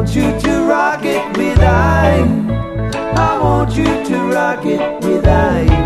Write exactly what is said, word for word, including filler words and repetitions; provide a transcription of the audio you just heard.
want you to rock it with I. I want you to rock it with I.